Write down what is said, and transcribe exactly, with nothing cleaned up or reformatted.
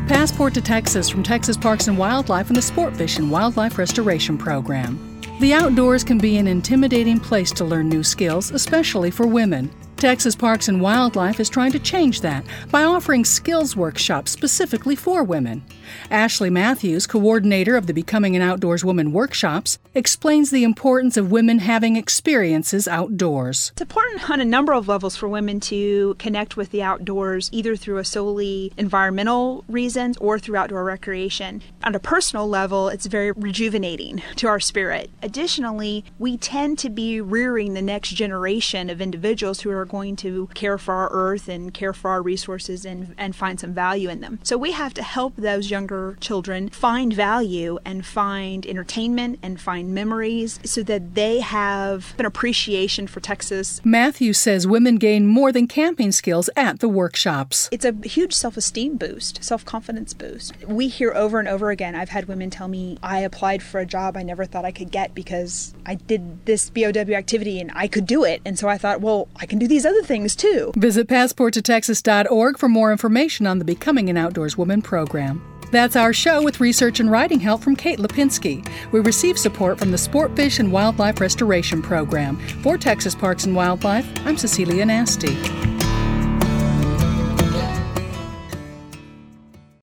Passport to Texas from Texas Parks and Wildlife and the Sportfish and Wildlife Restoration Program. The outdoors can be an intimidating place to learn new skills, especially for women. Texas Parks and Wildlife is trying to change that by offering skills workshops specifically for women. Ashley Matthews, coordinator of the Becoming an Outdoors Woman workshops, explains the importance of women having experiences outdoors. It's important on a number of levels for women to connect with the outdoors, either through a solely environmental reasons or through outdoor recreation. On a personal level, it's very rejuvenating to our spirit. Additionally, we tend to be rearing the next generation of individuals who are going to care for our earth and care for our resources and, and find some value in them. So we have to help those younger children find value and find entertainment and find memories so that they have an appreciation for Texas. Matthew says women gain more than camping skills at the workshops. It's a huge self-esteem boost, self-confidence boost. We hear over and over again, I've had women tell me, I applied for a job I never thought I could get because I did this B O W activity and I could do it. And so I thought, well, I can do these other things too. Visit passport to texas dot org for more information on the Becoming an Outdoors Woman program. That's our show with research and writing help from Kate Lipinski. We receive support from the Sportfish and Wildlife Restoration Program. For Texas Parks and Wildlife, I'm Cecilia Nasty.